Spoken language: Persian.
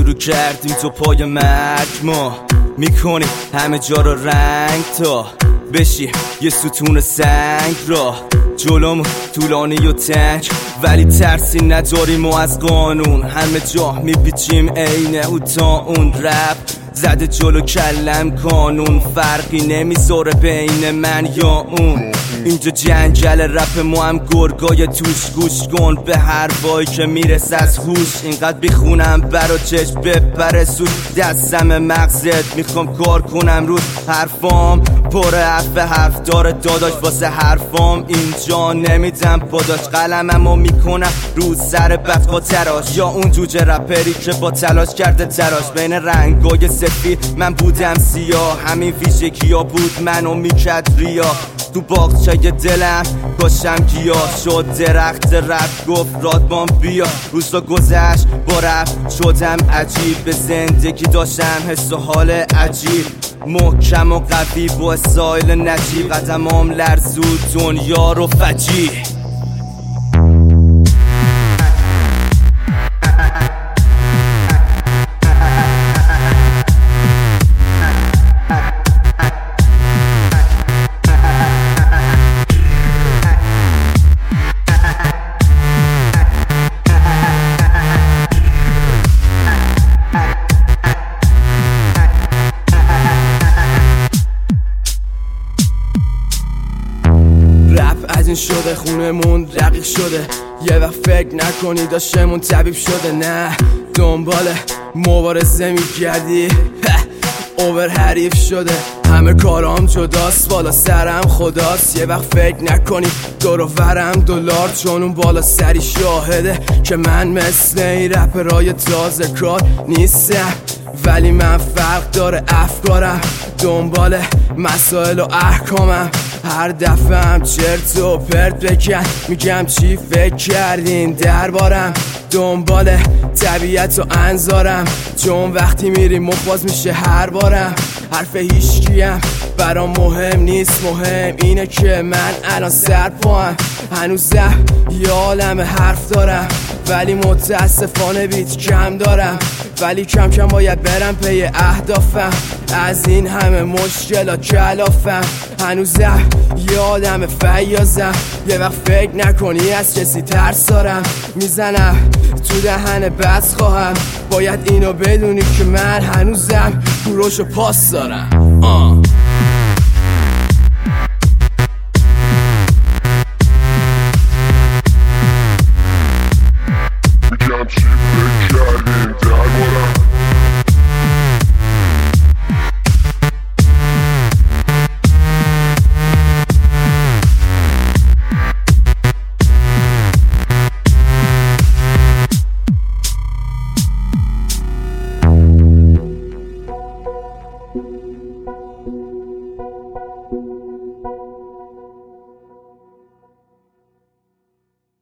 شروع کردیم تو پای مرگ ما میکنیم همه جا رو رنگ تا بشیم یه ستون سنگ را جلومون طولانی و تنگ ولی ترسی نداریم و از قانون همه جا میپیچیم عین او تا اون رپ زده جلو کلم کانون فرقی نمیذاره بین من یا اون اینجا جنگل رپ ما هم گرگای توش گوش کن به حرفایی که میرسه از هوش اینقدر بیخونم برا چشم بپره سود دستم مغزت میخوام کار کنم روز حرفام پر حرف داره داداش واسه حرفام اینجا نمیدم پاداش قلممو میکنم رو سر بفقا تراش یا اون جوجه رپری که با تلاش کرده تراش بین رنگای سفید من بودم سیاه همین ویژگیا بود منو میکرد ریا تو باغچه دلم کاشم گیاه شد درخت رپ گفت رادبان بیا روزا گذشت با رپ شدم عجیب به زندگی داشتم حس و حال عجیب محکم و قوی با استایل نجیب قدمام لرزود دنیا رو فجیع از این شده خونمون رقیق شده یه وقت فکر نکنی داشتمون طبیب شده نه دنبال مبارزه میگردی اوور حریف شده همه کارام جداست بالا سرم خداست یه وقت فکر نکنی دور و برم دلار چون اون بالا سری شاهده که من مثل این رپرای تازه کار نیستم ولی من فرق داره افکارم دنبال مسائل و احکامم هر دفعه هم چرت و پرت بکن میگم چی فکر کردین دربارم دنبال طبیعت و انظارم چون وقتی میریم مخواز میشه هر بارم حرف هیچکیم برام مهم نیست مهم اینه که من الان سرپاهم هنوزم یه عالم حرف دارم ولی متاسفانه بیت کم دارم ولی کم کم باید برم پی اهدافم از این همه مشکلات کلافم هنوزم یه آدم فیاضم یه وقت فکر نکنی از کسی ترس دارم میزنم تو دهن بس خواهم باید اینو بدونی که من هنوزم کوروش و پاس دارم